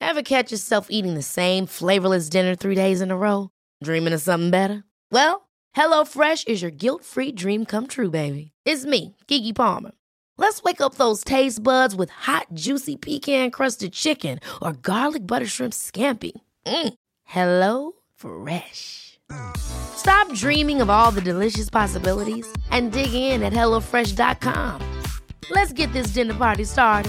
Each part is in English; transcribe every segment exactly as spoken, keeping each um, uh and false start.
Ever catch yourself eating the same flavorless dinner three days in a row? Dreaming of something better? Well, HelloFresh is your guilt-free dream come true, baby. It's me, Keke Palmer. Let's wake up those taste buds with hot, juicy pecan-crusted chicken or garlic butter shrimp scampi. Mm. Hello Fresh. Stop dreaming of all the delicious possibilities and dig in at hello fresh dot com. Let's get this dinner party started.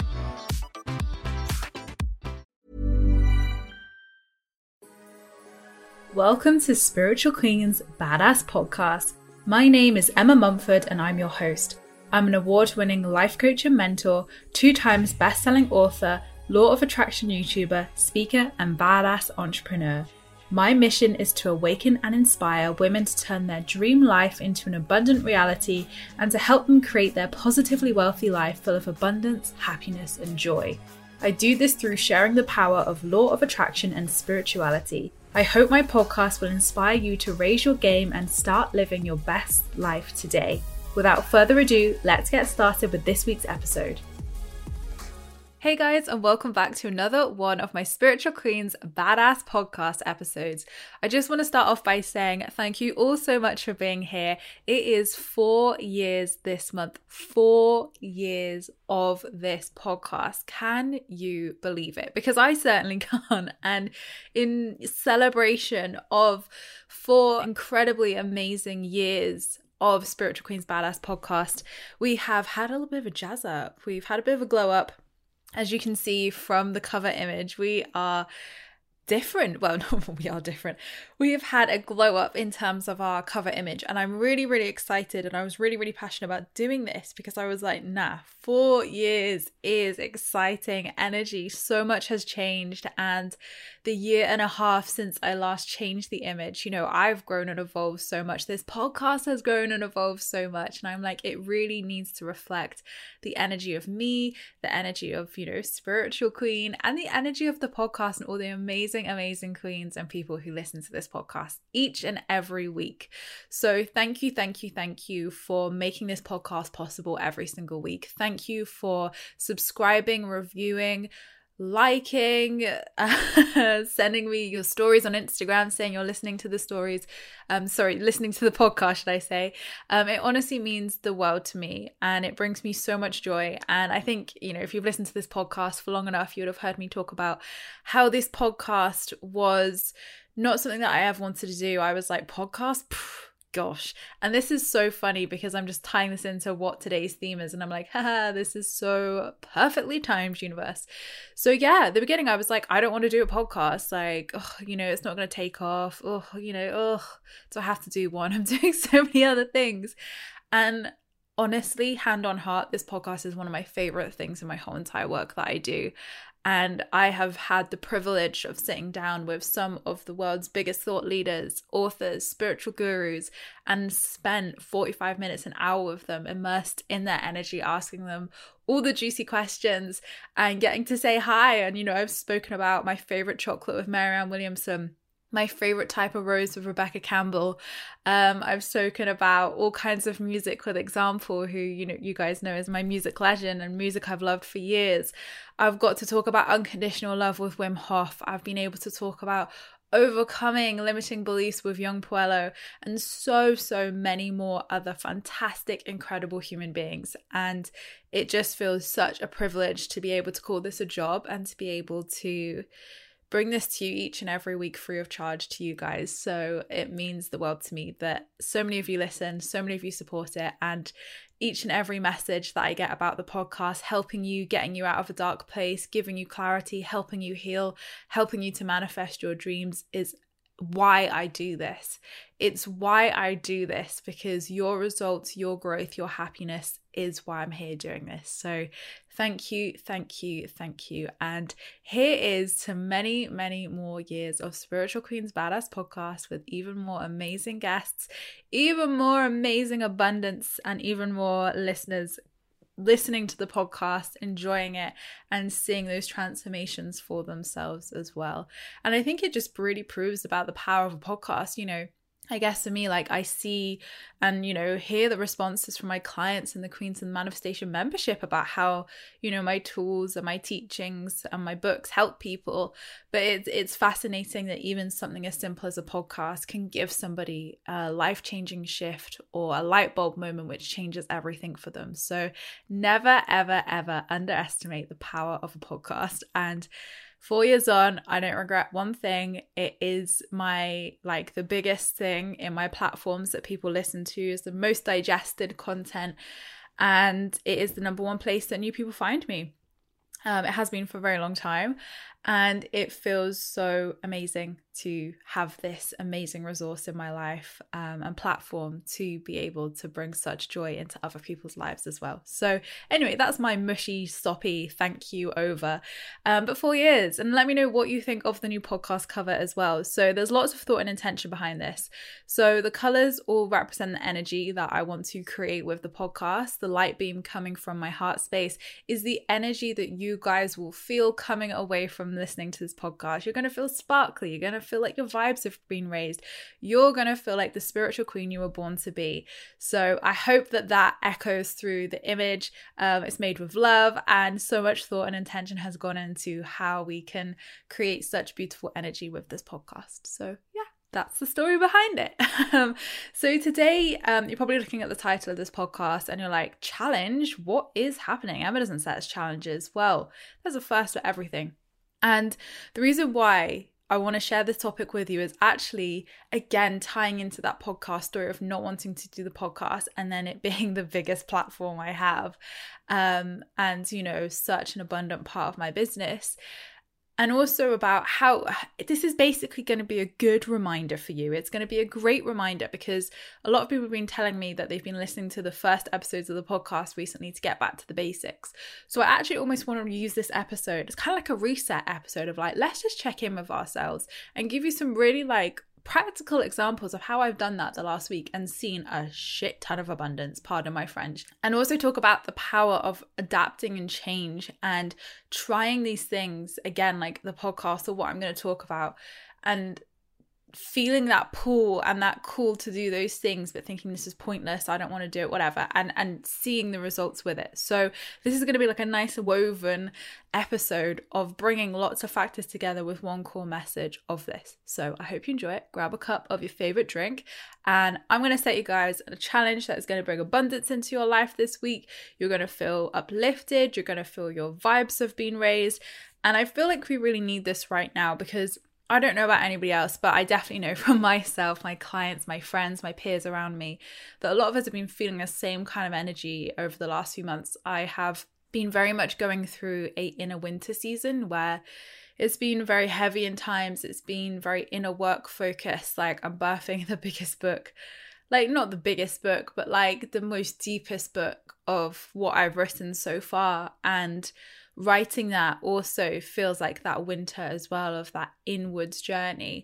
Welcome to Spiritual Queen's Badass Podcast. My name is Emma Mumford and I'm your host. I'm an award-winning life coach and mentor, two times best-selling author, Law of Attraction YouTuber, speaker, and badass entrepreneur. My mission is to awaken and inspire women to turn their dream life into an abundant reality and to help them create their positively wealthy life full of abundance, happiness, and joy. I do this through sharing the power of Law of Attraction and spirituality. I hope my podcast will inspire you to raise your game and start living your best life today. Without further ado, let's get started with this week's episode. Hey guys, and welcome back to another one of my Spiritual Queens Badass Podcast episodes. I just want to start off by saying thank you all so much for being here. It is four years this month, four years of this podcast. Can you believe it? Because I certainly can't. And in celebration of four incredibly amazing years of Spiritual Queens Badass Podcast, we have had a little bit of a jazz up. We've had a bit of a glow up. As you can see from the cover image, we are different. Well, no, we are different. We have had a glow up in terms of our cover image, and I'm really, really excited. And I was really, really passionate about doing this because I was like, nah, four years is exciting energy. So much has changed. And the year and a half since I last changed the image, you know, I've grown and evolved so much. This podcast has grown and evolved so much. And I'm like, it really needs to reflect the energy of me, the energy of, you know, Spiritual Queen, and the energy of the podcast and all the amazing, amazing queens and people who listen to this podcast each and every week. So thank you, thank you, thank you for making this podcast possible every single week. Thank you for subscribing, reviewing, liking, uh, sending me your stories on Instagram saying you're listening to the stories, um, sorry, listening to the podcast, should I say. Um, it honestly means the world to me and it brings me so much joy. And I think, you know, if you've listened to this podcast for long enough, you would have heard me talk about how this podcast was not something that I ever wanted to do. I was like, podcast? Pfft. Gosh. And this is so funny because I'm just tying this into what today's theme is. And I'm like, haha, this is so perfectly timed, universe. So yeah, at the beginning I was like, I don't want to do a podcast. Like, oh, you know, it's not going to take off. Oh, you know, oh, do I have to do one? I'm doing so many other things. And honestly, hand on heart, this podcast is one of my favorite things in my whole entire work that I do. And I have had the privilege of sitting down with some of the world's biggest thought leaders, authors, spiritual gurus, and spent forty-five minutes, an hour with them, immersed in their energy, asking them all the juicy questions and getting to say hi. And, you know, I've spoken about my favorite chocolate with Marianne Williamson, my favorite type of rose with Rebecca Campbell. Um, I've spoken about all kinds of music with Example, who, you know, you guys know is my music legend and music I've loved for years. I've got to talk about unconditional love with Wim Hof. I've been able to talk about overcoming limiting beliefs with Yung Pueblo, and so, so many more other fantastic, incredible human beings. And it just feels such a privilege to be able to call this a job and to be able to bring this to you each and every week free of charge to you guys. So it means the world to me that so many of you listen, so many of you support it, and each and every message that I get about the podcast, helping you, getting you out of a dark place, giving you clarity, helping you heal, helping you to manifest your dreams, is why I do this. It's why I do this, because your results, your growth, your happiness is why I'm here doing this. So thank you, thank you, thank you. And here is to many, many more years of Spiritual Queens Badass Podcast with even more amazing guests, even more amazing abundance, and even more listeners listening to the podcast, enjoying it, and seeing those transformations for themselves as well. And I think it just really proves about the power of a podcast. You know, I guess for me, like I see and, you know, hear the responses from my clients in the Queens and Manifestation membership about how, you know, my tools and my teachings and my books help people. But it's, it's fascinating that even something as simple as a podcast can give somebody a life-changing shift or a light bulb moment which changes everything for them. So never, ever, ever underestimate the power of a podcast. And Four years on, I don't regret one thing. It is my, like the biggest thing in my platforms that people listen to, is the most digested content. And it is the number one place that new people find me. Um, it has been for a very long time. And it feels so amazing to have this amazing resource in my life um, and platform to be able to bring such joy into other people's lives as well. So anyway, that's my mushy, soppy thank you over. Um, but four years. And let me know what you think of the new podcast cover as well. So there's lots of thought and intention behind this. So the colors all represent the energy that I want to create with the podcast. The light beam coming from my heart space is the energy that you guys will feel coming away from listening to this podcast. You're going to feel sparkly. You're going to feel like your vibes have been raised. You're going to feel like the spiritual queen you were born to be. So I hope that that echoes through the image. Um, it's made with love, and so much thought and intention has gone into how we can create such beautiful energy with this podcast. So yeah, that's the story behind it. Um, so today, um, you're probably looking at the title of this podcast and you're like, challenge? What is happening? Emma doesn't set us challenges. Well, there's a first for everything. And the reason why I want to share this topic with you is actually, again, tying into that podcast story of not wanting to do the podcast and then it being the biggest platform I have, um, and, you know, such an abundant part of my business. And also about how this is basically going to be a good reminder for you. It's going to be a great reminder because a lot of people have been telling me that they've been listening to the first episodes of the podcast recently to get back to the basics. So I actually almost want to use this episode. It's kind of like a reset episode of like, let's just check in with ourselves and give you some really like practical examples of how I've done that the last week and seen a shit ton of abundance, pardon my French. And also talk about the power of adapting and change and trying these things, again, like the podcast or what I'm going to talk about, and feeling that pull and that call to do those things, but thinking this is pointless, I don't want to do it, whatever, and and seeing the results with it. So this is going to be like a nice woven episode of bringing lots of factors together with one core message of this. So I hope you enjoy it. Grab a cup of your favorite drink, and I'm going to set you guys a challenge that is going to bring abundance into your life this week. You're going to feel uplifted. You're going to feel your vibes have been raised. And I feel like we really need this right now because I don't know about anybody else, but I definitely know from myself, my clients, my friends, my peers around me, that a lot of us have been feeling the same kind of energy over the last few months. I have been very much going through a inner winter season where it's been very heavy in times. It's been very inner work focused. Like I'm birthing the biggest book, like not the biggest book, but like the most deepest book of what I've written so far. And writing that also feels like that winter as well, of that inwards journey.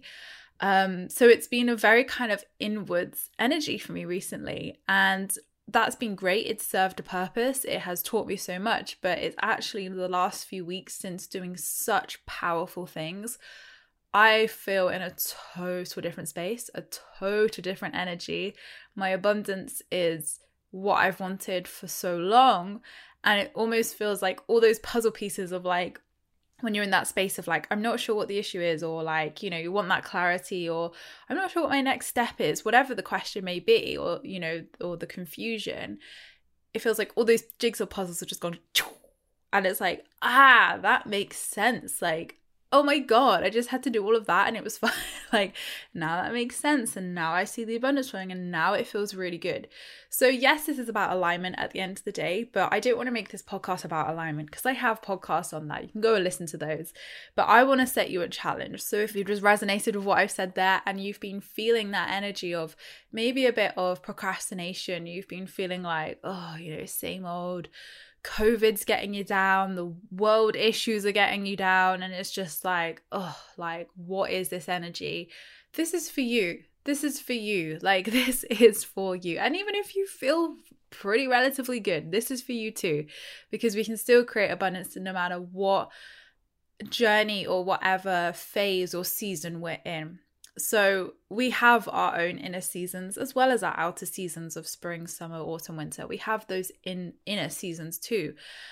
Um, so it's been a very kind of inwards energy for me recently. And that's been great. It's served a purpose. It has taught me so much, but it's actually the last few weeks since doing such powerful things, I feel in a total different space, a total different energy. My abundance is what I've wanted for so long. And it almost feels like all those puzzle pieces of like, when you're in that space of like, I'm not sure what the issue is, or like, you know, you want that clarity, or I'm not sure what my next step is, whatever the question may be, or, you know, or the confusion, it feels like all those jigsaw puzzles have just gone, and it's like, ah, that makes sense. Like, oh my God, I just had to do all of that and it was fine. Like, now that makes sense. And now I see the abundance flowing and now it feels really good. So yes, this is about alignment at the end of the day, but I don't want to make this podcast about alignment because I have podcasts on that. You can go and listen to those. But I want to set you a challenge. So if you've just resonated with what I've said there and you've been feeling that energy of maybe a bit of procrastination, you've been feeling like, oh, you know, same old, COVID's getting you down, the world issues are getting you down, and it's just like, oh, like, what is this energy? This is for you. This is for you. Like, this is for you. And even if you feel pretty relatively good, this is for you too, because we can still create abundance no matter what journey or whatever phase or season we're in. So we have our own inner seasons as well as our outer seasons of spring, summer, autumn, winter. We have those in inner seasons too,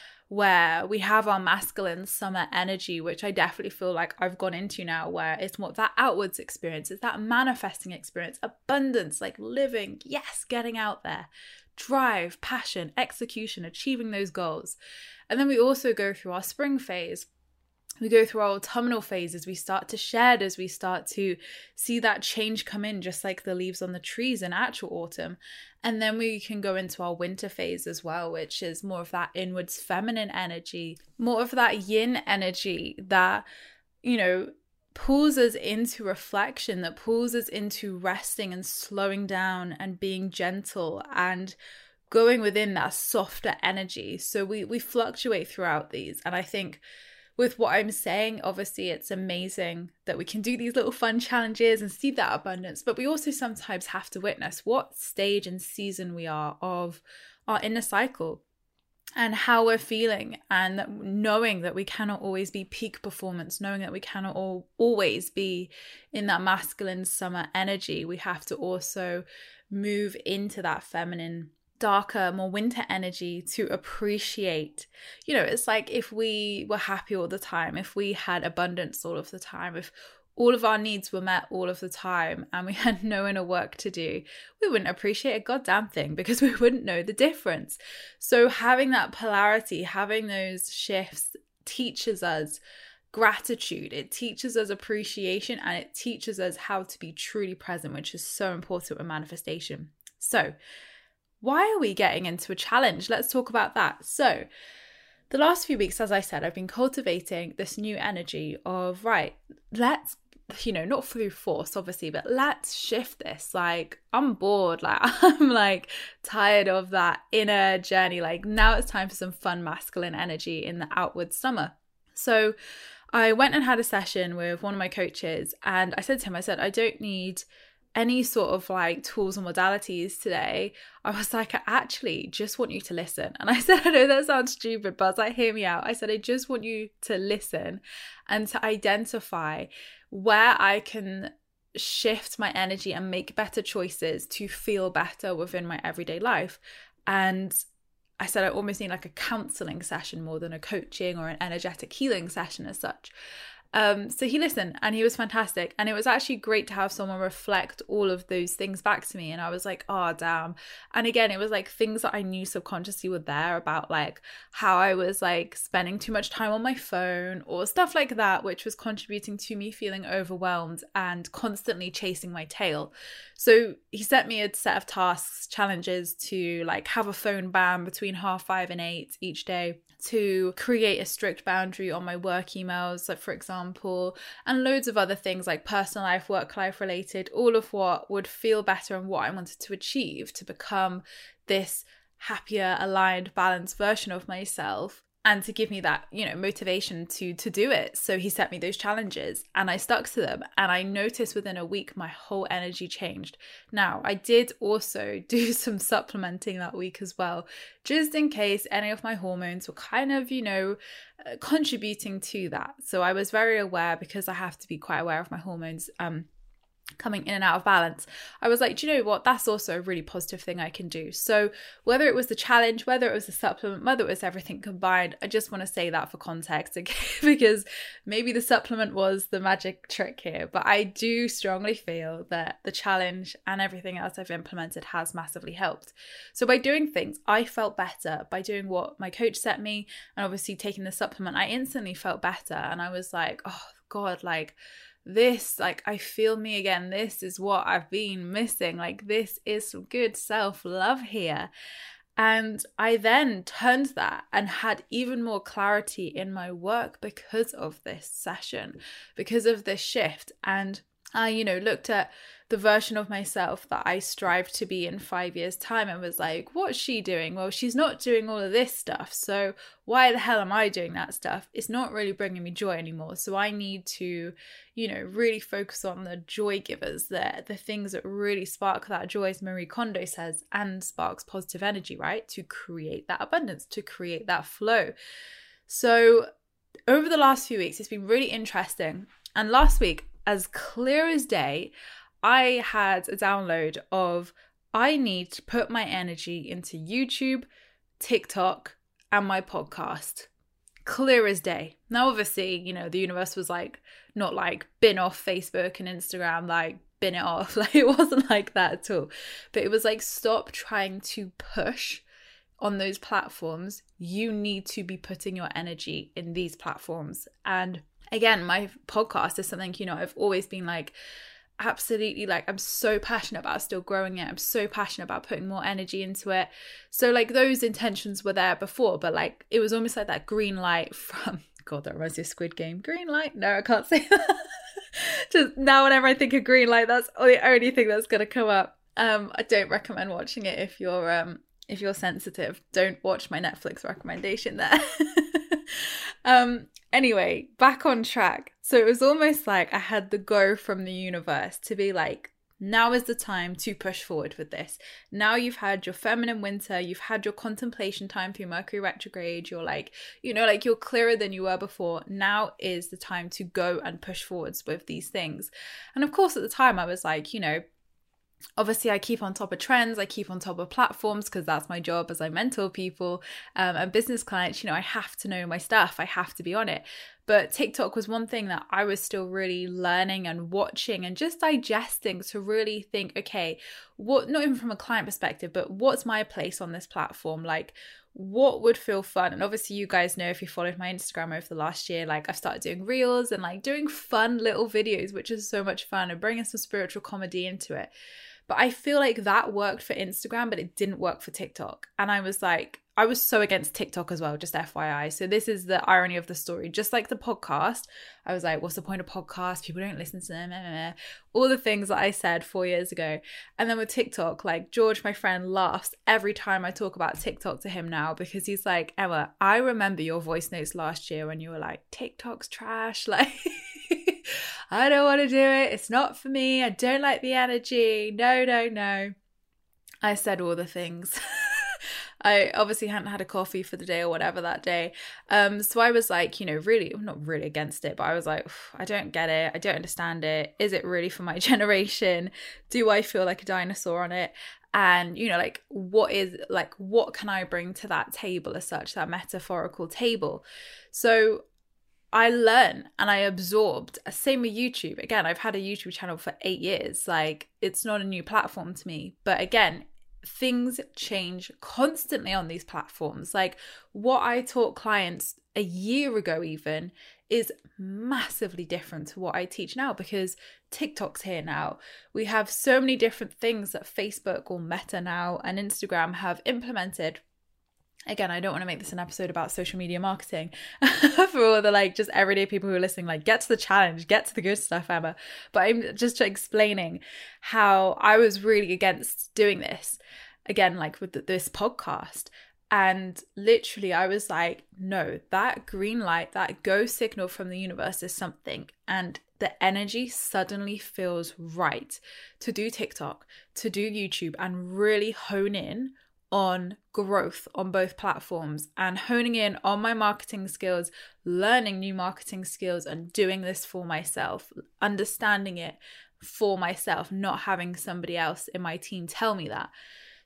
where we have our masculine summer energy, which I definitely feel like I've gone into now, where it's more that outwards experience, it's that manifesting experience, abundance, like living, yes, getting out there, drive, passion, execution, achieving those goals. And then we also go through our spring phase. We go through our autumnal phase as we start to shed, as we start to see that change come in, just like the leaves on the trees in actual autumn. And then we can go into our winter phase as well, which is more of that inwards feminine energy, more of that yin energy that, you know, pulls us into reflection, that pulls us into resting and slowing down and being gentle and going within that softer energy. So we we fluctuate throughout these. And I think with what I'm saying, obviously it's amazing that we can do these little fun challenges and see that abundance, but we also sometimes have to witness what stage and season we are of our inner cycle and how we're feeling, and knowing that we cannot always be peak performance, knowing that we cannot all, always be in that masculine summer energy. We have to also move into that feminine, darker, more winter energy to appreciate. You know, it's like if we were happy all the time, if we had abundance all of the time, if all of our needs were met all of the time and we had no inner work to do, we wouldn't appreciate a goddamn thing because we wouldn't know the difference. So having that polarity, having those shifts teaches us gratitude, it teaches us appreciation, and it teaches us how to be truly present, which is so important with manifestation. So why are we getting into a challenge? Let's talk about that. So the last few weeks, as I said, I've been cultivating this new energy of, right, let's, you know, not through force, obviously, but let's shift this. Like, I'm bored. Like, I'm like tired of that inner journey. Like, now it's time for some fun masculine energy in the outward summer. So I went and had a session with one of my coaches, and I said to him, I said, I don't need any sort of like tools or modalities today. I was like, I actually just want you to listen. And I said, I know that sounds stupid, but I was like, hear me out. I said, I just want you to listen and to identify where I can shift my energy and make better choices to feel better within my everyday life. And I said, I almost need like a counseling session more than a coaching or an energetic healing session as such. Um, so he listened and he was fantastic. And it was actually great to have someone reflect all of those things back to me. And I was like, oh, damn. And again, it was like things that I knew subconsciously were there about like how I was like spending too much time on my phone or stuff like that, which was contributing to me feeling overwhelmed and constantly chasing my tail. So he set me a set of tasks, challenges to like have a phone ban between half five and eight each day, to create a strict boundary on my work emails, like for example, and loads of other things like personal life, work life related, all of what would feel better and what I wanted to achieve to become this happier, aligned, balanced version of myself, and to give me that, you know, motivation to to do it. So he set me those challenges and I stuck to them, and I noticed within a week my whole energy changed. Now, I did also do some supplementing that week as well, just in case any of my hormones were kind of, you know, uh, contributing to that. So I was very aware, because I have to be quite aware of my hormones um coming in and out of balance. I was like, do you know what? That's also a really positive thing I can do. So whether it was the challenge, whether it was the supplement, whether it was everything combined, I just want to say that for context, okay? Because maybe the supplement was the magic trick here, but I do strongly feel that the challenge and everything else I've implemented has massively helped. So by doing things, I felt better. By doing what my coach set me, and obviously taking the supplement, I instantly felt better. And I was like, oh God, like, this, like, I feel me again. This is what I've been missing. Like, this is some good self-love here. And I then turned that and had even more clarity in my work because of this session, because of this shift. And I, you know, looked at the version of myself that I strive to be in five years' time and was like, what's she doing? Well, she's not doing all of this stuff. So why the hell am I doing that stuff? It's not really bringing me joy anymore. So I need to, you know, really focus on the joy givers, the, the things that really spark that joy, as Marie Kondo says, and sparks positive energy, right? To create that abundance, to create that flow. So over the last few weeks, it's been really interesting. And last week, as clear as day, I had a download of I need to put my energy into YouTube, TikTok, and my podcast. Clear as day. Now, obviously, you know, the universe was like, not like bin off Facebook and Instagram, like bin it off. Like, it wasn't like that at all. But it was like, stop trying to push on those platforms. You need to be putting your energy in these platforms. And again, my podcast is something, you know, I've always been like, absolutely, like, I'm so passionate about still growing it. I'm so passionate about putting more energy into it. So like those intentions were there before, but like it was almost like that green light from, God, that reminds me of Squid Game. Green light? No, I can't say that. Just now whenever I think of green light, that's the only thing that's going to come up. Um, I don't recommend watching it if you're um if you're sensitive. Don't watch my Netflix recommendation there. um. Anyway, back on track. So it was almost like I had the go from the universe to be like, now is the time to push forward with this. Now you've had your feminine winter, you've had your contemplation time through Mercury retrograde, you're like, you know, like you're clearer than you were before. Now is the time to go and push forwards with these things. And of course, at the time I was like, you know, obviously I keep on top of trends, I keep on top of platforms because that's my job as I mentor people um, and business clients. You know, I have to know my stuff, I have to be on it. But TikTok was one thing that I was still really learning and watching and just digesting to really think, okay, what, not even from a client perspective, but what's my place on this platform? Like, what would feel fun? And obviously you guys know, if you followed my Instagram over the last year, like I've started doing reels and like doing fun little videos, which is so much fun, and bringing some spiritual comedy into it. But I feel like that worked for Instagram, but it didn't work for TikTok. And I was like, I was so against TikTok as well, just F Y I. So this is the irony of the story. Just like the podcast, I was like, what's the point of podcasts? People don't listen to them. All the things that I said four years ago. And then with TikTok, like George, my friend, laughs every time I talk about TikTok to him now, because he's like, Emma, I remember your voice notes last year when you were like, TikTok's trash. Like, I don't want to do it. It's not for me. I don't like the energy. No, no, no. I said all the things. I obviously hadn't had a coffee for the day or whatever that day. Um, so I was like, you know, really, I'm not really against it, but I was like, I don't get it. I don't understand it. Is it really for my generation? Do I feel like a dinosaur on it? And, you know, like, what is, like, what can I bring to that table as such, that metaphorical table? So I learned and I absorbed. Same with YouTube. Again, I've had a YouTube channel for eight years. Like, it's not a new platform to me. But again, things change constantly on these platforms. Like, what I taught clients a year ago even is massively different to what I teach now, because TikTok's here now. We have so many different things that Facebook or Meta now and Instagram have implemented. Again, I don't want to make this an episode about social media marketing for all the like just everyday people who are listening, like, get to the challenge, get to the good stuff, Emma. But I'm just explaining how I was really against doing this, again, like with the, this podcast. And literally I was like, no, that green light, that go signal from the universe is something. And the energy suddenly feels right to do TikTok, to do YouTube, and really hone in on growth on both platforms, and honing in on my marketing skills, learning new marketing skills, and doing this for myself, understanding it for myself, not having somebody else in my team tell me that.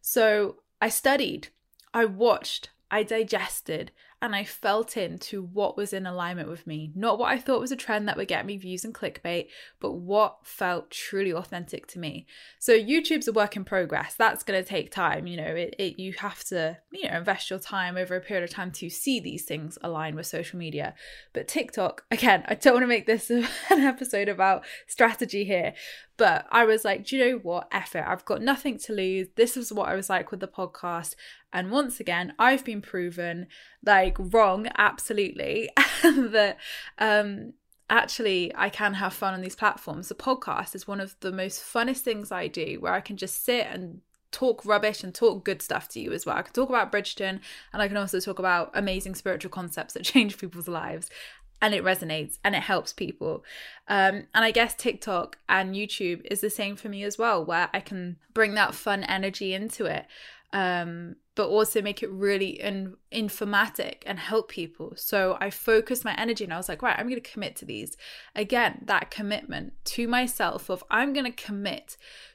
So I studied, I watched, I digested, and I felt into what was in alignment with me. Not what I thought was a trend that would get me views and clickbait, but what felt truly authentic to me. So YouTube's a work in progress. That's going to take time. You know, it, it you have to, you know, invest your time over a period of time to see these things align with social media. But TikTok, again, I don't want to make this an episode about strategy here, but I was like, do you know what? F it. I've got nothing to lose. This is what I was like with the podcast. And once again, I've been proven like wrong, absolutely, that um, actually I can have fun on these platforms. The podcast is one of the most funnest things I do, where I can just sit and talk rubbish and talk good stuff to you as well. I can talk about Bridgerton, and I can also talk about amazing spiritual concepts that change people's lives. And it resonates and it helps people. Um, and I guess TikTok and YouTube is the same for me as well, where I can bring that fun energy into it. Um, but also make it really in, informatic and help people. So I focused my energy and I was like, right, I'm going to commit to these. Again, that commitment to myself of I'm going to commit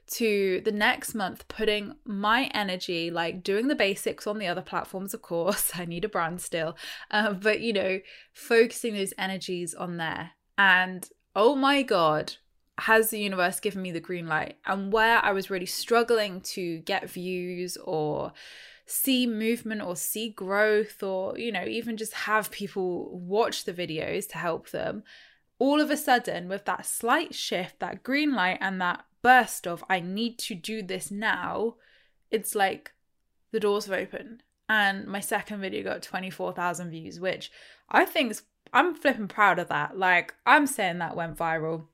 to the next month putting my energy, like doing the basics on the other platforms, of course, I need a brand still, uh, but you know, focusing those energies on there. And oh my God, has the universe given me the green light? And where I was really struggling to get views or see movement or see growth or, you know, even just have people watch the videos to help them, all of a sudden with that slight shift, that green light and that burst of I need to do this now, it's like the doors have opened. And my second video got twenty-four thousand views, which I think I'm flipping proud of that. Like, I'm saying that went viral.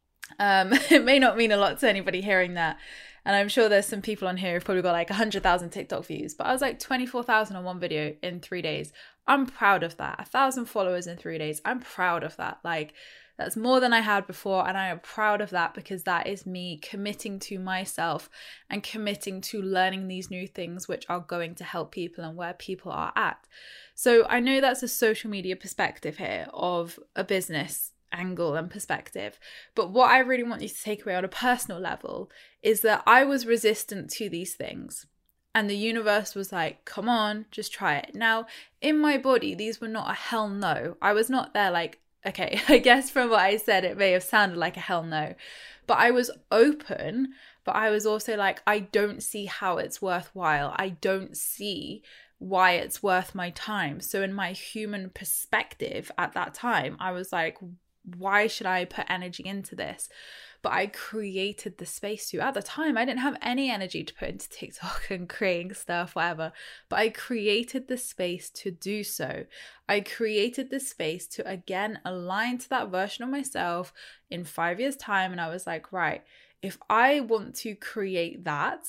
Um, it may not mean a lot to anybody hearing that. And I'm sure there's some people on here who've probably got like one hundred thousand TikTok views. But I was like twenty-four thousand on one video in three days. I'm proud of that. A thousand followers in three days. I'm proud of that. Like, that's more than I had before. And I am proud of that because that is me committing to myself and committing to learning these new things which are going to help people and where people are at. So I know that's a social media perspective here of a business angle and perspective. But what I really want you to take away on a personal level is that I was resistant to these things. And the universe was like, come on, just try it. Now, in my body, these were not a hell no. I was not there like, okay, I guess from what I said, it may have sounded like a hell no. But I was open, but I was also like, I don't see how it's worthwhile. I don't see why it's worth my time. So in my human perspective at that time, I was like, why should I put energy into this? But I created the space to. At the time, I didn't have any energy to put into TikTok and creating stuff, whatever. But I created the space to do so. I created the space to, again, align to that version of myself in five years' time. And I was like, right, if I want to create that,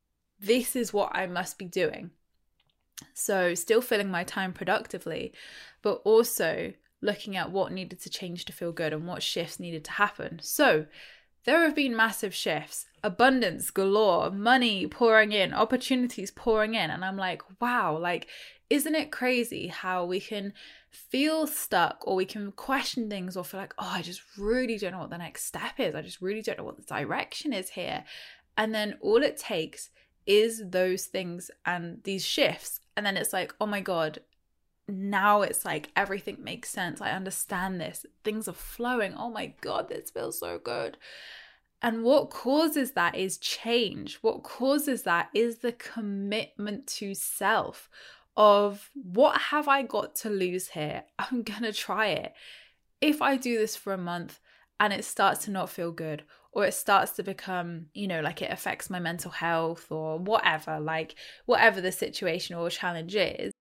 this is what I must be doing. So still filling my time productively, but also looking at what needed to change to feel good and what shifts needed to happen. So there have been massive shifts, abundance galore, money pouring in, opportunities pouring in. And I'm like, wow, like, isn't it crazy how we can feel stuck or we can question things or feel like, oh, I just really don't know what the next step is. I just really don't know what the direction is here. And then all it takes is those things and these shifts. And then it's like, oh my God, now it's like everything makes sense. I understand this. Things are flowing. Oh my God, this feels so good. And what causes that is change. What causes that is the commitment to self of what have I got to lose here? I'm going to try it. If I do this for a month and it starts to not feel good, or it starts to become, you know, like it affects my mental health or whatever, like whatever the situation or challenge is.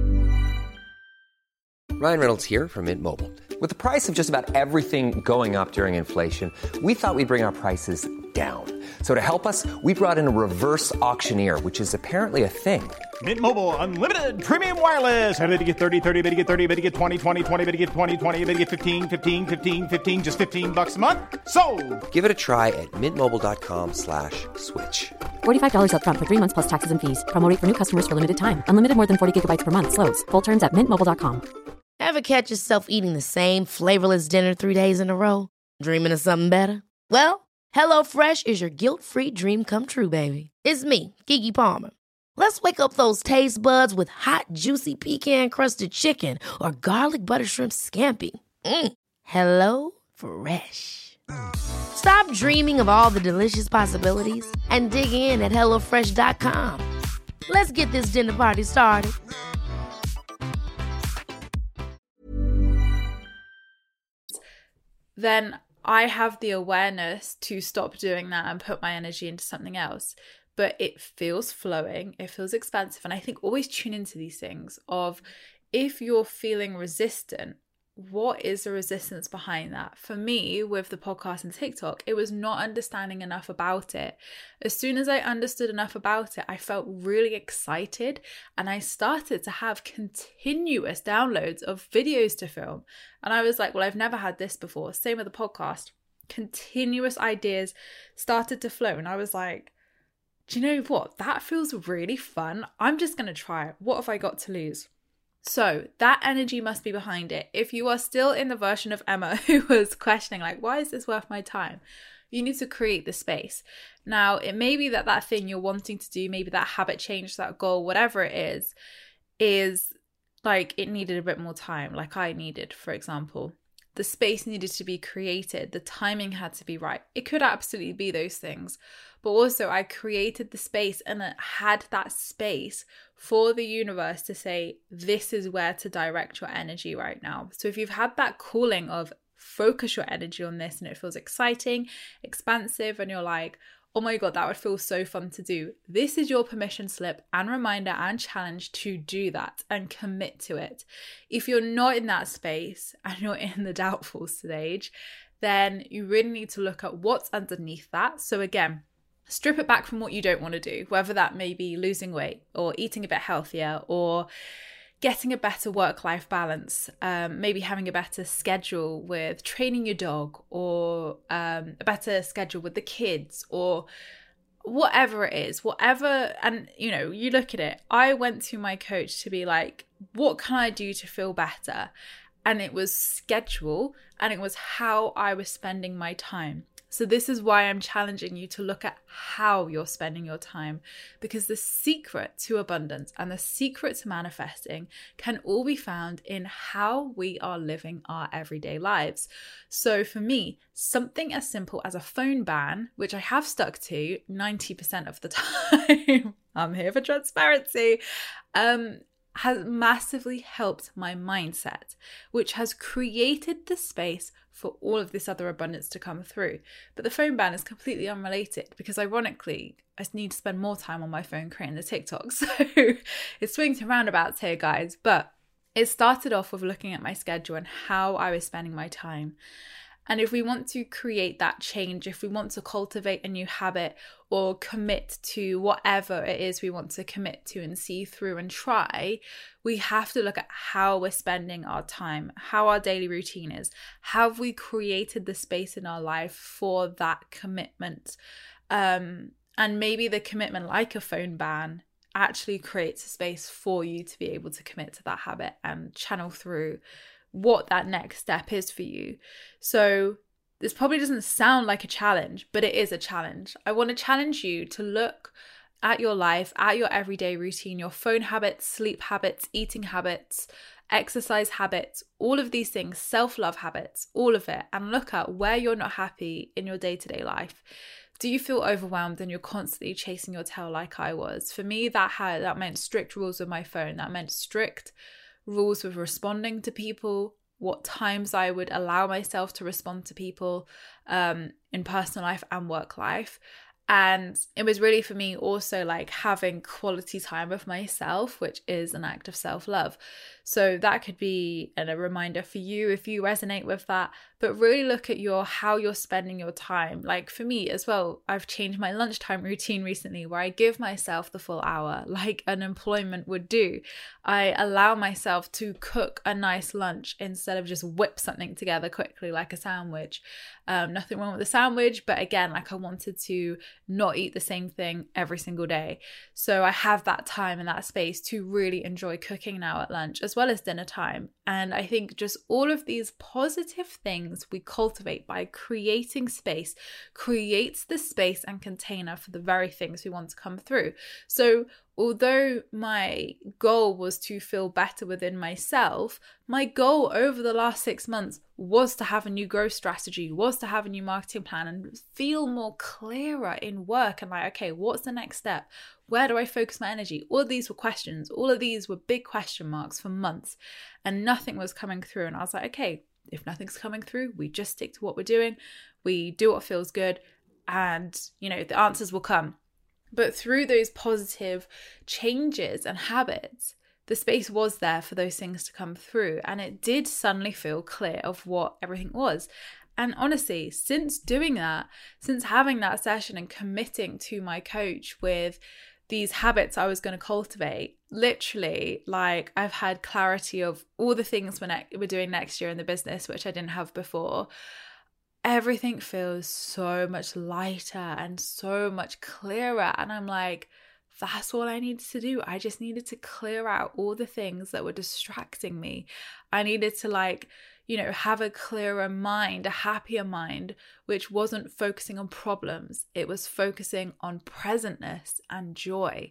Ryan Reynolds here from Mint Mobile. With the price of just about everything going up during inflation, we thought we'd bring our prices down. So to help us, we brought in a reverse auctioneer, which is apparently a thing. Mint Mobile Unlimited Premium Wireless. How to get thirty, thirty, bit to get thirty, bit to get twenty, twenty, twenty, bit to get twenty, twenty, bit to get fifteen, fifteen, fifteen, fifteen, just fifteen bucks a month? Sold! Give it a try at mintmobile.com slash switch. forty-five dollars up front for three months plus taxes and fees. Promo rate for new customers for limited time. Unlimited more than forty gigabytes per month. Slows full terms at mint mobile dot com. Ever catch yourself eating the same flavorless dinner three days in a row? Dreaming of something better? Well, HelloFresh is your guilt-free dream come true, baby. It's me, Keke Palmer. Let's wake up those taste buds with hot, juicy pecan-crusted chicken or garlic butter shrimp scampi. Mm. Hello Fresh. Stop dreaming of all the delicious possibilities and dig in at hello fresh dot com. Let's get this dinner party started. Then I have the awareness to stop doing that and put my energy into something else. But it feels flowing, it feels expansive. And I think always tune into these things of if you're feeling resistant, what is the resistance behind that? For me, with the podcast and TikTok, it was not understanding enough about it. As soon as I understood enough about it, I felt really excited and I started to have continuous downloads of videos to film. And I was like, well, I've never had this before. Same with the podcast. Continuous ideas started to flow. And I was like, do you know what? That feels really fun. I'm just going to try it. What have I got to lose? So that energy must be behind it. If you are still in the version of Emma who was questioning, like, why is this worth my time? You need to create the space. Now, it may be that that thing you're wanting to do, maybe that habit change, that goal, whatever it is, is like it needed a bit more time, like I needed, for example. The space needed to be created. The timing had to be right. It could absolutely be those things. But also I created the space and it had that space for the universe to say, this is where to direct your energy right now. So if you've had that calling of focus your energy on this and it feels exciting, expansive, and you're like, oh my God, that would feel so fun to do. This is your permission slip and reminder and challenge to do that and commit to it. If you're not in that space and you're in the doubtful stage, then you really need to look at what's underneath that. So again, strip it back from what you don't want to do, whether that may be losing weight or eating a bit healthier or getting a better work-life balance, um, maybe having a better schedule with training your dog, or um, a better schedule with the kids, or whatever it is, whatever. And, you know, you look at it, I went to my coach to be like, what can I do to feel better? And it was schedule, and it was how I was spending my time. So this is why I'm challenging you to look at how you're spending your time, because the secret to abundance and the secret to manifesting can all be found in how we are living our everyday lives. So for me, something as simple as a phone ban, which I have stuck to ninety percent of the time, I'm here for transparency, um, has massively helped my mindset, which has created the space for all of this other abundance to come through. But the phone ban is completely unrelated because ironically, I need to spend more time on my phone creating the TikToks. So it swings and roundabouts here, guys. But it started off with looking at my schedule and how I was spending my time. And if we want to create that change, if we want to cultivate a new habit or commit to whatever it is we want to commit to and see through and try, we have to look at how we're spending our time, how our daily routine is. Have we created the space in our life for that commitment? Um, and maybe the commitment, like a phone ban, actually creates a space for you to be able to commit to that habit and channel through what that next step is for you. So this probably doesn't sound like a challenge, but it is a challenge. I want to challenge you to look at your life, at your everyday routine, your phone habits, sleep habits, eating habits, exercise habits, all of these things, self-love habits, all of it, and look at where you're not happy in your day-to-day life. Do you feel overwhelmed and you're constantly chasing your tail like I was? For me, that had that meant strict rules with my phone. That meant strict rules with responding to people, what times I would allow myself to respond to people um, in personal life and work life. And it was really for me also like having quality time with myself, which is an act of self-love. So that could be a reminder for you if you resonate with that, but really look at your how you're spending your time. Like for me as well, I've changed my lunchtime routine recently where I give myself the full hour like an employment would do. I allow myself to cook a nice lunch instead of just whip something together quickly like a sandwich. Um, nothing wrong with the sandwich, but again, like I wanted to not eat the same thing every single day. So I have that time and that space to really enjoy cooking now at lunch as well as dinner time. And I think just all of these positive things we cultivate by creating space creates the space and container for the very things we want to come through. So although my goal was to feel better within myself, my goal over the last six months was to have a new growth strategy, was to have a new marketing plan and feel more clearer in work and like, okay, what's the next step? Where do I focus my energy? All of these were questions. All of these were big question marks for months and nothing was coming through. And I was like, okay, if nothing's coming through, we just stick to what we're doing. We do what feels good and, you know, the answers will come. But through those positive changes and habits, the space was there for those things to come through. And it did suddenly feel clear of what everything was. And honestly, since doing that, since having that session and committing to my coach with these habits I was going to cultivate, literally, like I've had clarity of all the things we're, ne- we're doing next year in the business, which I didn't have before. everything feels so much lighter and so much clearer. And I'm like, that's all I needed to do. I just needed to clear out all the things that were distracting me. I needed to like, you know, have a clearer mind, a happier mind, which wasn't focusing on problems. It was focusing on presentness and joy.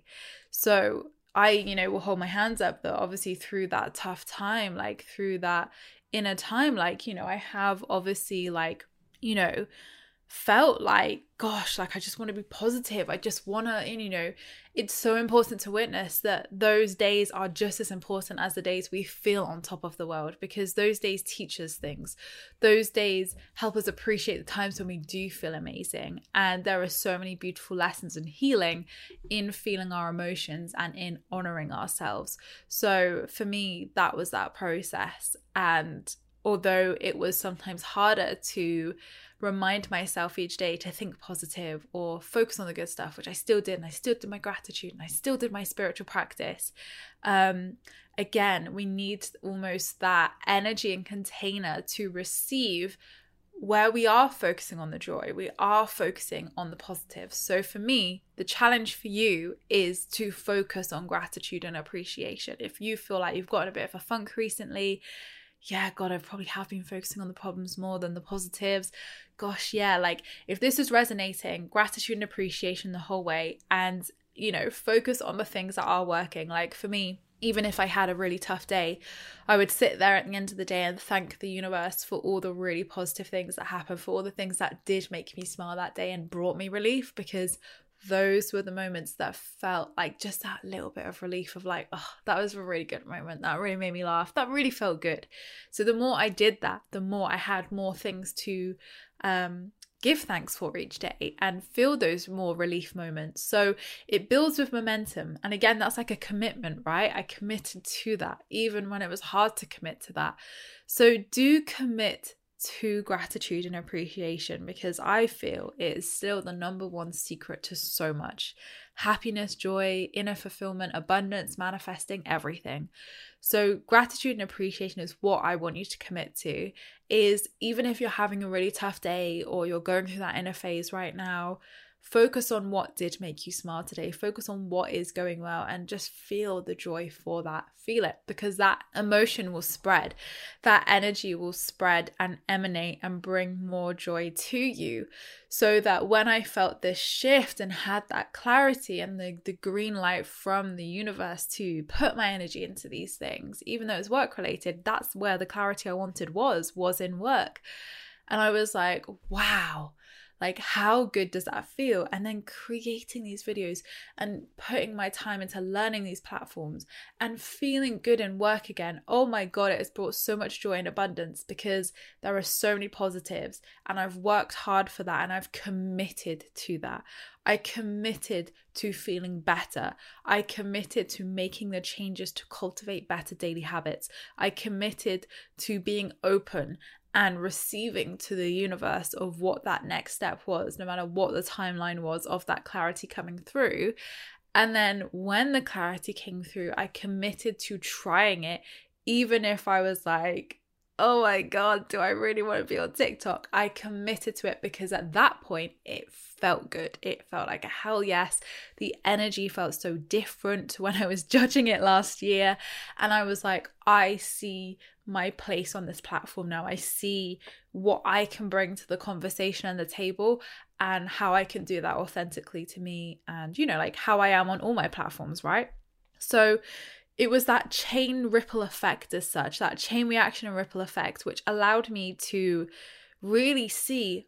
So I, you know, will hold my hands up that obviously through that tough time, like through that inner time, like, you know, I have obviously like, you know, felt like, gosh, like I just want to be positive. I just want to, you know, it's so important to witness that those days are just as important as the days we feel on top of the world, because those days teach us things. Those days help us appreciate the times when we do feel amazing. And there are so many beautiful lessons and healing in feeling our emotions and in honoring ourselves. So for me, that was that process. And although it was sometimes harder to remind myself each day to think positive or focus on the good stuff, which I still did, and I still did my gratitude, and I still did my spiritual practice. Um, again, we need almost that energy and container to receive where we are focusing on the joy, we are focusing on the positive. So for me, the challenge for you is to focus on gratitude and appreciation. If you feel like you've gotten a bit of a funk recently, yeah, God, I probably have been focusing on the problems more than the positives. Gosh, yeah, like if this is resonating, gratitude and appreciation the whole way, and, you know, focus on the things that are working. Like for me, even if I had a really tough day, I would sit there at the end of the day and thank the universe for all the really positive things that happened, for all the things that did make me smile that day and brought me relief, because those were the moments that felt like just that little bit of relief of like, oh, that was a really good moment. That really made me laugh. That really felt good. So the more I did that, the more I had more things to um, give thanks for each day and feel those more relief moments. So it builds with momentum. And again, that's like a commitment, right? I committed to that, even when it was hard to commit to that. So do commit to gratitude and appreciation, because I feel it is still the number one secret to so much happiness, joy, inner fulfillment, abundance, manifesting, everything. So gratitude and appreciation is what I want you to commit to. Is even if you're having a really tough day or you're going through that inner phase right now, focus on what did make you smile today. Focus on what is going well and just feel the joy for that. Feel it, because that emotion will spread. That energy will spread and emanate and bring more joy to you. So that when I felt this shift and had that clarity and the, the green light from the universe to put my energy into these things, even though it's work related, that's where the clarity I wanted was, was in work. And I was like, wow. Like, how good does that feel? And then creating these videos and putting my time into learning these platforms and feeling good in work again. Oh my God, it has brought so much joy and abundance, because there are so many positives and I've worked hard for that and I've committed to that. I committed to feeling better. I committed to making the changes to cultivate better daily habits. I committed to being open and receiving to the universe of what that next step was, no matter what the timeline was of that clarity coming through. And then when the clarity came through, I committed to trying it, even if I was like, oh my God, do I really want to be on TikTok? I committed to it because at that point it felt good. It felt like a hell yes. The energy felt so different to when I was judging it last year. And I was like, I see my place on this platform now. I see what I can bring to the conversation and the table and how I can do that authentically to me and, you know, like how I am on all my platforms, right? So it was that chain ripple effect as such, that chain reaction and ripple effect, which allowed me to really see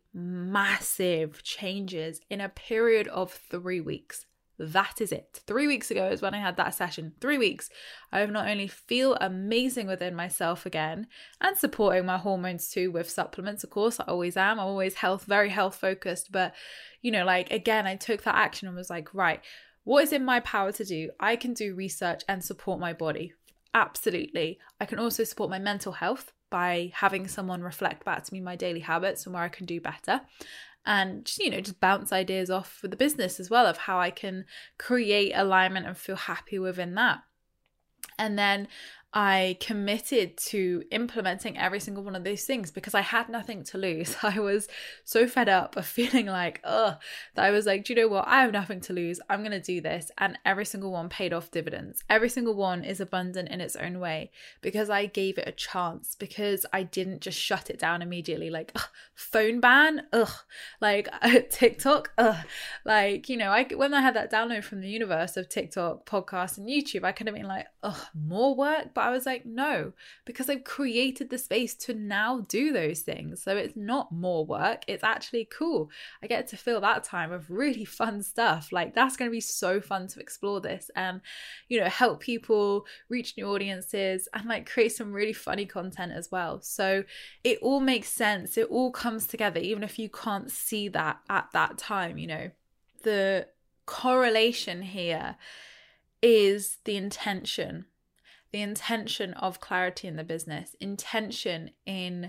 massive changes in a period of three weeks. That is it. Three weeks ago is when I had that session. Three weeks. I have not only feel amazing within myself again and supporting my hormones too with supplements, of course, I always am. I'm always health, very health focused. But, you know, like, again, I took that action and was like, right, what is in my power to do? I can do research and support my body. Absolutely. I can also support my mental health by having someone reflect back to me my daily habits and where I can do better. And, you know, just bounce ideas off for the business as well of how I can create alignment and feel happy within that. And then I committed to implementing every single one of those things because I had nothing to lose. I was so fed up of feeling like, ugh, that I was like, do you know what? I have nothing to lose. I'm going to do this. And every single one paid off dividends. Every single one is abundant in its own way because I gave it a chance, because I didn't just shut it down immediately. Like, ugh, phone ban, ugh, like TikTok, ugh. Like, you know, I, when I had that download from the universe of TikTok, podcast, and YouTube, I could have been like, ugh, more work. But I was like, no, because I've created the space to now do those things. So it's not more work. It's actually cool. I get to fill that time of really fun stuff. Like, that's going to be so fun to explore this and, you know, help people reach new audiences and like create some really funny content as well. So it all makes sense. It all comes together, even if you can't see that at that time. You know, the correlation here is the intention. The intention of clarity in the business, intention in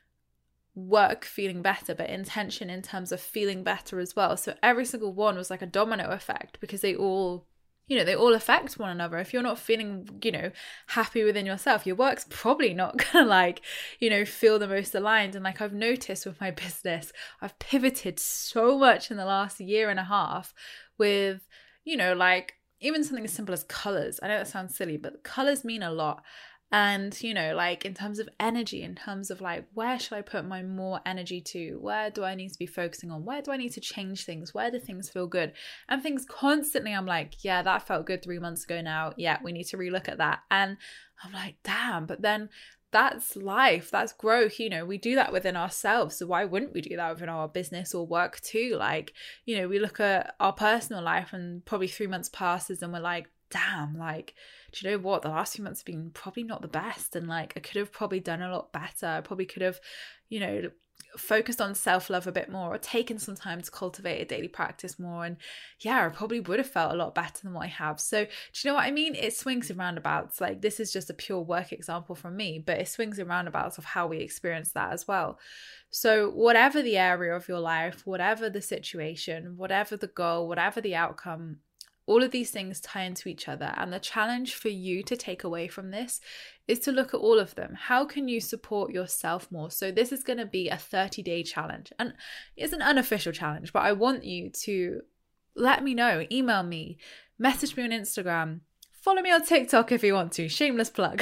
work feeling better, but intention in terms of feeling better as well. So every single one was like a domino effect, because they all, you know, they all affect one another. If you're not feeling, you know, happy within yourself, your work's probably not gonna like, you know, feel the most aligned. And like I've noticed with my business, I've pivoted so much in the last year and a half with, you know, like, even something as simple as colors. I know that sounds silly, but colors mean a lot. And, you know, like in terms of energy, in terms of like, where should I put my more energy to? Where do I need to be focusing on? Where do I need to change things? Where do things feel good? And things constantly, I'm like, yeah, that felt good three months ago now. Yeah, we need to relook at that. And I'm like, damn, but then that's life, that's growth. You know, we do that within ourselves. So why wouldn't we do that within our business or work too? Like, you know, we look at our personal life and probably three months passes and we're like, damn, like, do you know what? The last few months have been probably not the best. And like, I could have probably done a lot better. I probably could have, you know, focused on self-love a bit more, or taken some time to cultivate a daily practice more. And yeah, I probably would have felt a lot better than what I have. So do you know what I mean? It swings and roundabouts. Like, this is just a pure work example from me, but it swings and roundabouts of how we experience that as well. So whatever the area of your life, whatever the situation, whatever the goal, whatever the outcome, all of these things tie into each other. And the challenge for you to take away from this is to look at all of them. How can you support yourself more? So this is going to be a thirty day challenge, and it's an unofficial challenge, but I want you to let me know, email me, message me on Instagram, follow me on TikTok if you want to, shameless plug.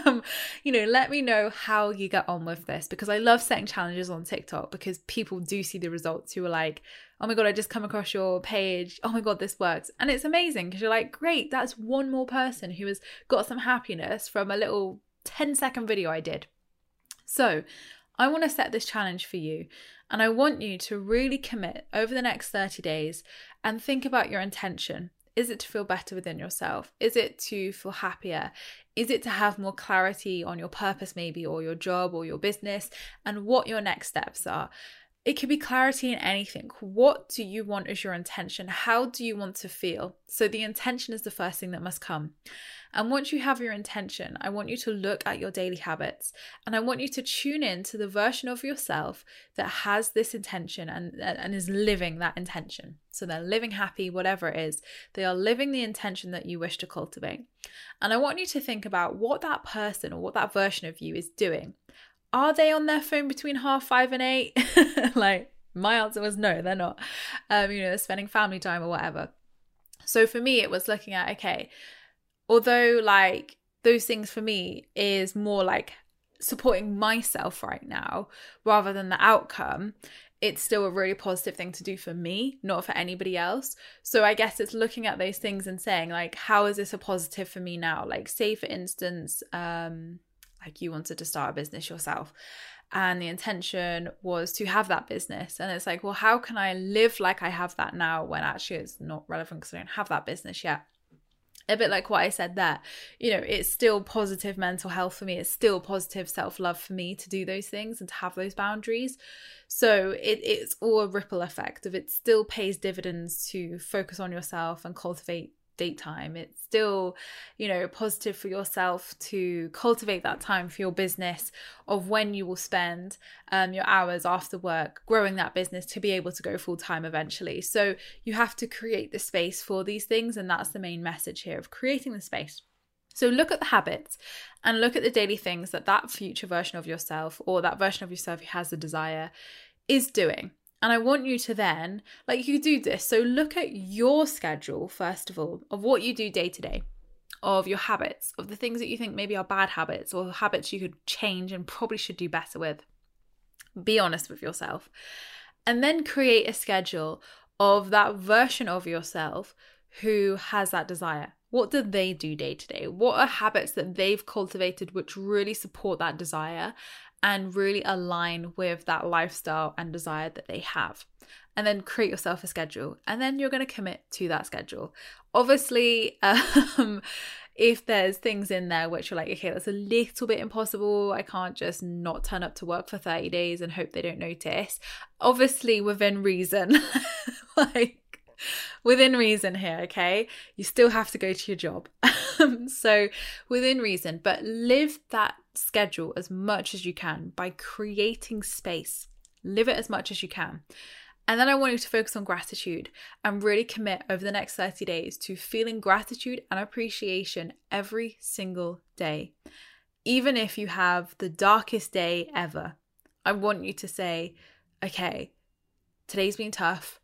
You know, let me know how you get on with this, because I love setting challenges on TikTok, because people do see the results who are like, oh my God, I just come across your page. Oh my God, this works. And it's amazing, because you're like, great, that's one more person who has got some happiness from a little ten second video I did. So I want to set this challenge for you, and I want you to really commit over the next thirty days and think about your intention. Is it to feel better within yourself? Is it to feel happier? Is it to have more clarity on your purpose maybe, or your job or your business, and what your next steps are? It could be clarity in anything. What do you want as your intention? How do you want to feel? So the intention is the first thing that must come. And once you have your intention, I want you to look at your daily habits, and I want you to tune in to the version of yourself that has this intention and, and is living that intention. So they're living happy, whatever it is. They are living the intention that you wish to cultivate. And I want you to think about what that person or what that version of you is doing. Are they on their phone between half five and eight? Like, my answer was no, they're not. Um, you know, they're spending family time or whatever. So for me, it was looking at, okay, although like those things for me is more like supporting myself right now rather than the outcome, it's still a really positive thing to do for me, not for anybody else. So I guess it's looking at those things and saying like, how is this a positive for me now? Like, say for instance, um, like you wanted to start a business yourself, and the intention was to have that business. And it's like, well, how can I live like I have that now when actually it's not relevant because I don't have that business yet? A bit like what I said there, you know, it's still positive mental health for me. It's still positive self-love for me to do those things and to have those boundaries. So it, it's all a ripple effect of it still pays dividends to focus on yourself and cultivate date time. It's still, you know, positive for yourself to cultivate that time for your business of when you will spend um, your hours after work growing that business to be able to go full time eventually. So you have to create the space for these things, and that's the main message here of creating the space. So look at the habits and look at the daily things that that future version of yourself, or that version of yourself who has the desire, is doing. And I want you to then, like, you do this. So look at your schedule, first of all, of what you do day to day, of your habits, of the things that you think maybe are bad habits or habits you could change and probably should do better with. Be honest with yourself. And then create a schedule of that version of yourself who has that desire. What do they do day to day? What are habits that they've cultivated which really support that desire and really align with that lifestyle and desire that they have? And then create yourself a schedule. And then you're going to commit to that schedule. Obviously, um, if there's things in there which are like, okay, that's a little bit impossible, I can't just not turn up to work for thirty days and hope they don't notice. Obviously, within reason, like, within reason here, okay? You still have to go to your job. So within reason, but live that schedule as much as you can by creating space. Live it as much as you can. And then I want you to focus on gratitude and really commit over the next thirty days to feeling gratitude and appreciation every single day. Even if you have the darkest day ever, I want you to say, okay, today's been tough,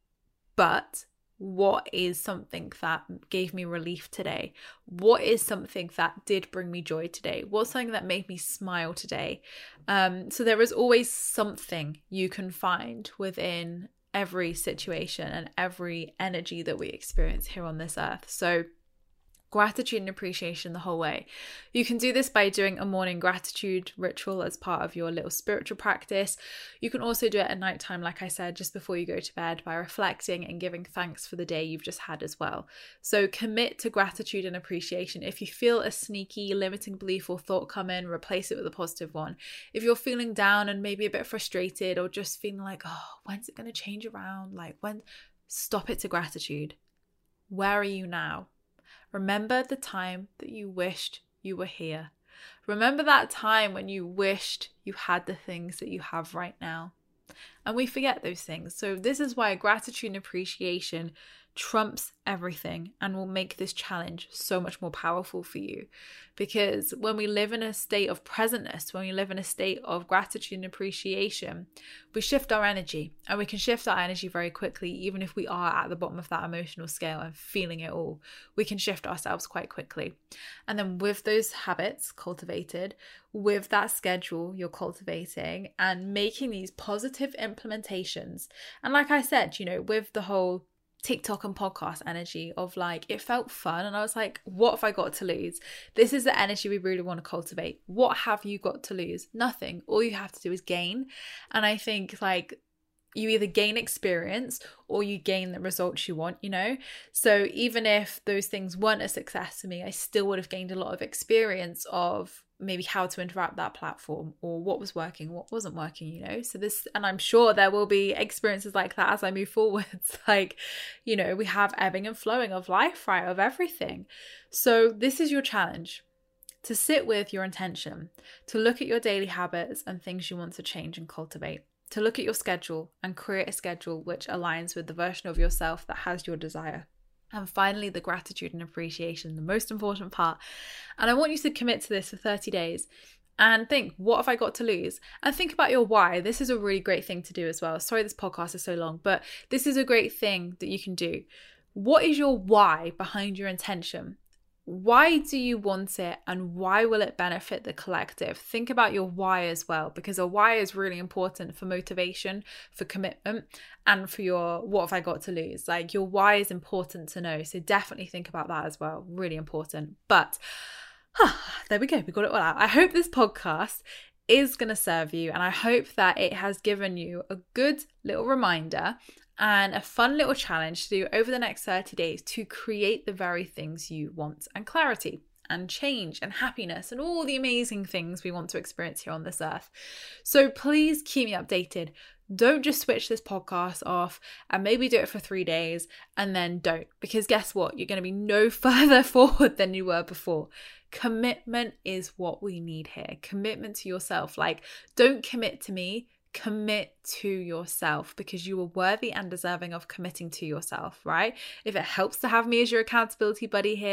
but what is something that gave me relief today? What is something that did bring me joy today? What's something that made me smile today? Um, so there is always something you can find within every situation and every energy that we experience here on this earth. So gratitude and appreciation the whole way. You can do this by doing a morning gratitude ritual as part of your little spiritual practice. You can also do it at nighttime, like I said, just before you go to bed, by reflecting and giving thanks for the day you've just had as well. So commit to gratitude and appreciation. If you feel a sneaky limiting belief or thought come in, replace it with a positive one. If you're feeling down and maybe a bit frustrated or just feeling like, oh, when's it going to change around? Like, when? Stop it to gratitude. Where are you now? Remember the time that you wished you were here. Remember that time when you wished you had the things that you have right now. And we forget those things. So this is why gratitude and appreciation trumps everything and will make this challenge so much more powerful for you. Because when we live in a state of presentness, when we live in a state of gratitude and appreciation, we shift our energy, and we can shift our energy very quickly. Even if we are at the bottom of that emotional scale and feeling it all, we can shift ourselves quite quickly. And then with those habits cultivated, with that schedule you're cultivating and making these positive implementations, and like I said, you know, with the whole TikTok and podcast energy of like, it felt fun, and I was like, what have I got to lose? This is the energy we really want to cultivate. What have you got to lose? Nothing. All you have to do is gain. And I think like you either gain experience or you gain the results you want, you know? So even if those things weren't a success for me, I still would have gained a lot of experience of maybe how to interact with that platform, or what was working, what wasn't working, you know? So this, and I'm sure there will be experiences like that as I move forwards. Like, you know, we have ebbing and flowing of life, right? Of everything. So this is your challenge, to sit with your intention, to look at your daily habits and things you want to change and cultivate, to look at your schedule and create a schedule which aligns with the version of yourself that has your desire. And finally, the gratitude and appreciation, the most important part. And I want you to commit to this for thirty days and think, what have I got to lose? And think about your why. This is a really great thing to do as well. Sorry, this podcast is so long, but this is a great thing that you can do. What is your why behind your intention? Why do you want it, and why will it benefit the collective? Think about your why as well, because a why is really important for motivation, for commitment, and for your what have I got to lose. Like, your why is important to know. So definitely think about that as well. Really important. But there we go. We got it all out. I hope this podcast is going to serve you, and I hope that it has given you a good little reminder and a fun little challenge to do over the next thirty days to create the very things you want, and clarity and change and happiness and all the amazing things we want to experience here on this earth. So please keep me updated. Don't just switch this podcast off and maybe do it for three days and then don't, because guess what? You're going to be no further forward than you were before. Commitment is what we need here. Commitment to yourself. Like, don't commit to me. Commit to yourself, because you are worthy and deserving of committing to yourself, right? If it helps to have me as your accountability buddy here,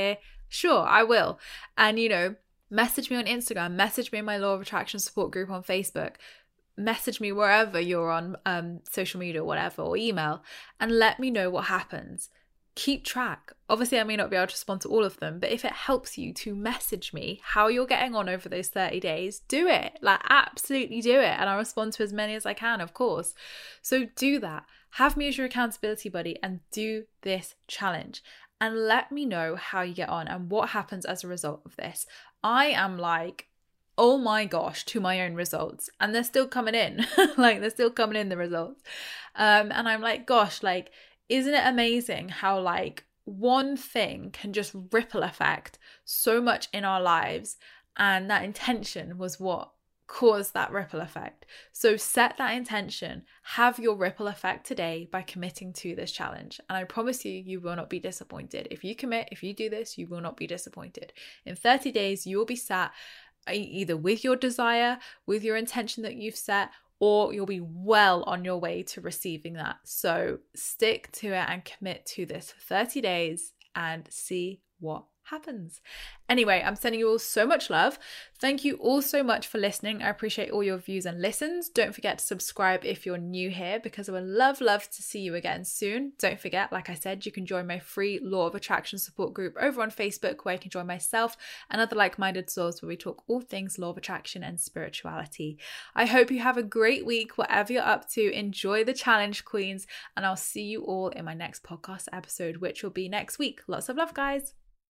Sure, I will. And, you know, message me on Instagram, message me in my Law of Attraction support group on Facebook, message me wherever you're on um, social media or whatever, or email, and let me know what happens. Keep track. Obviously, I may not be able to respond to all of them, but if it helps you to message me how you're getting on over those thirty days, do it. Like, absolutely do it. And I'll respond to as many as I can, of course. So do that. Have me as your accountability buddy and do this challenge. And let me know how you get on and what happens as a result of this. I am like, oh my gosh, to my own results. And they're still coming in. Like, they're still coming in, the results. Um, and I'm like, gosh, like, isn't it amazing how like one thing can just ripple effect so much in our lives? And that intention was what caused that ripple effect. So set that intention, have your ripple effect today by committing to this challenge. And I promise you, you will not be disappointed. If you commit, if you do this, you will not be disappointed. In thirty days, you will be sat either with your desire, with your intention that you've set, or you'll be well on your way to receiving that. So stick to it and commit to this for thirty days and see what happens. Anyway, I'm sending you all so much love. Thank you all so much for listening. I appreciate all your views and listens. Don't forget to subscribe if you're new here, because I would love, love to see you again soon. Don't forget, like I said, you can join my free Law of Attraction support group over on Facebook, where you can join myself and other like-minded souls where we talk all things Law of Attraction and spirituality. I hope you have a great week, whatever you're up to. Enjoy the challenge, queens, and I'll see you all in my next podcast episode, which will be next week. Lots of love, guys.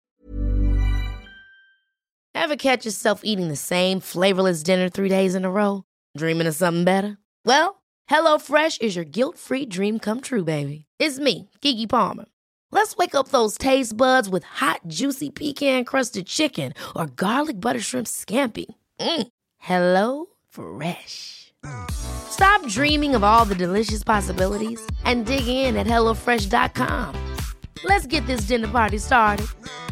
Ever catch yourself eating the same flavorless dinner three days in a row? Dreaming of something better? Well, HelloFresh is your guilt-free dream come true, baby. It's me, Keke Palmer. Let's wake up those taste buds with hot, juicy pecan-crusted chicken or garlic butter shrimp scampi. Mm. Hello Fresh. Stop dreaming of all the delicious possibilities and dig in at hello fresh dot com. Let's get this dinner party started.